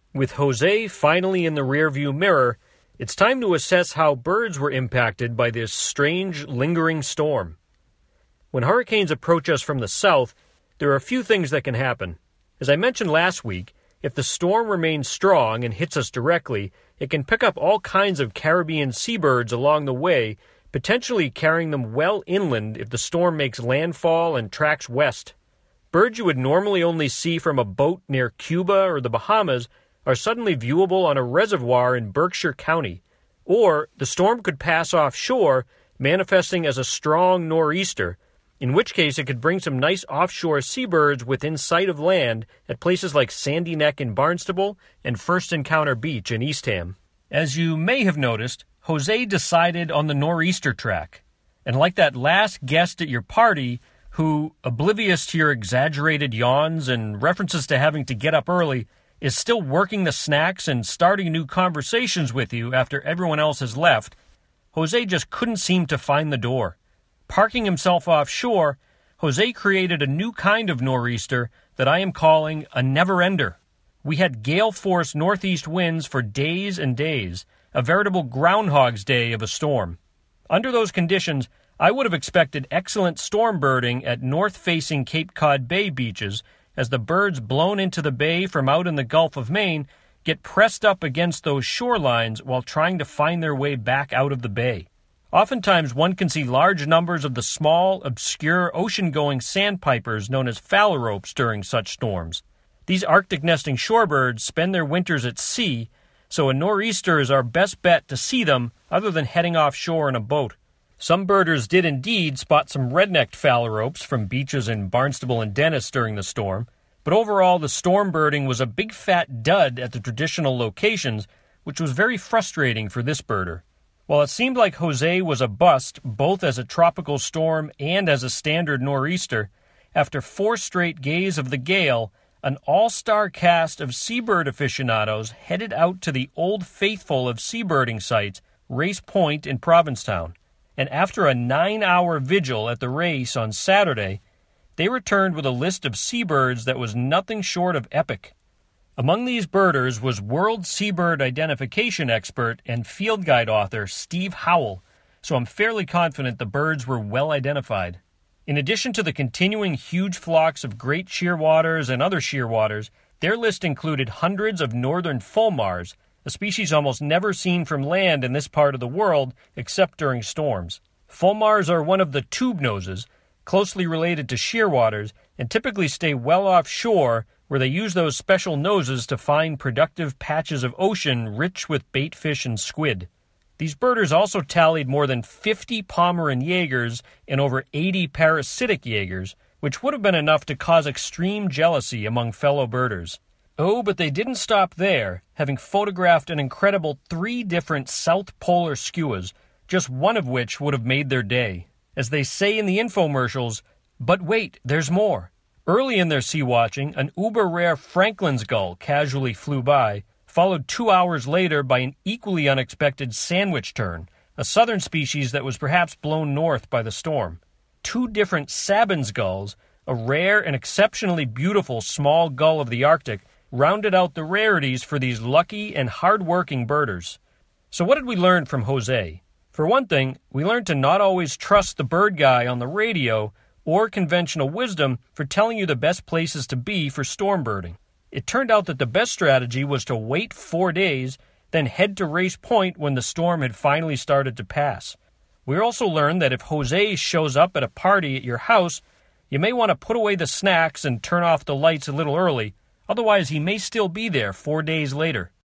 With Jose finally in the rearview mirror, it's time to assess how birds were impacted by this strange, lingering storm. When hurricanes approach us from the south, there are a few things that can happen. As I mentioned last week, if the storm remains strong and hits us directly, it can pick up all kinds of Caribbean seabirds along the way, potentially carrying them well inland if the storm makes landfall and tracks west. Birds you would normally only see from a boat near Cuba or the Bahamas are suddenly viewable on a reservoir in Berkshire County. Or the storm could pass offshore, manifesting as a strong nor'easter, in which case it could bring some nice offshore seabirds within sight of land at places like Sandy Neck in Barnstable and First Encounter Beach in Eastham. As you may have noticed, Jose decided on the nor'easter track. And like that last guest at your party who, oblivious to your exaggerated yawns and references to having to get up early, is still working the snacks and starting new conversations with you after everyone else has left, Jose just couldn't seem to find the door. Parking himself offshore, Jose created a new kind of nor'easter that I am calling a never-ender. We had gale-force northeast winds for days and days, a veritable Groundhog's Day of a storm. Under those conditions, I would have expected excellent storm birding at north-facing Cape Cod Bay beaches as the birds blown into the bay from out in the Gulf of Maine get pressed up against those shorelines while trying to find their way back out of the bay. Oftentimes one can see large numbers of the small, obscure, ocean-going sandpipers known as phalaropes during such storms. These Arctic nesting shorebirds spend their winters at sea, so a nor'easter is our best bet to see them other than heading offshore in a boat. Some birders did indeed spot some red-necked phalaropes from beaches in Barnstable and Dennis during the storm, but overall the storm birding was a big fat dud at the traditional locations, which was very frustrating for this birder. While it seemed like Jose was a bust both as a tropical storm and as a standard nor'easter, after 4 straight gays of the gale, an all-star cast of seabird aficionados headed out to the old faithful of seabirding sites, Race Point in Provincetown. And after a 9-hour vigil at the race on Saturday, they returned with a list of seabirds that was nothing short of epic. Among these birders was world seabird identification expert and field guide author Steve Howell, so I'm fairly confident the birds were well identified. In addition to the continuing huge flocks of great shearwaters and other shearwaters, their list included hundreds of northern fulmars, a species almost never seen from land in this part of the world except during storms. Fulmars are one of the tube noses, closely related to shearwaters, and typically stay well offshore where they use those special noses to find productive patches of ocean rich with bait fish and squid. These birders also tallied more than 50 Pomeranian Jaegers and over 80 parasitic Jaegers, which would have been enough to cause extreme jealousy among fellow birders. Oh, but they didn't stop there, having photographed an incredible 3 different South Polar skuas, just one of which would have made their day. As they say in the infomercials, but wait, there's more. Early in their sea watching, an uber-rare Franklin's gull casually flew by, followed 2 hours later by an equally unexpected sandwich tern, a southern species that was perhaps blown north by the storm. 2 different Sabins gulls, a rare and exceptionally beautiful small gull of the Arctic, rounded out the rarities for these lucky and hard-working birders. So what did we learn from Jose? For one thing, we learned to not always trust the bird guy on the radio or conventional wisdom for telling you the best places to be for storm birding. It turned out that the best strategy was to wait 4 days, then head to Race Point when the storm had finally started to pass. We also learned that if Jose shows up at a party at your house, you may want to put away the snacks and turn off the lights a little early, otherwise he may still be there 4 days later.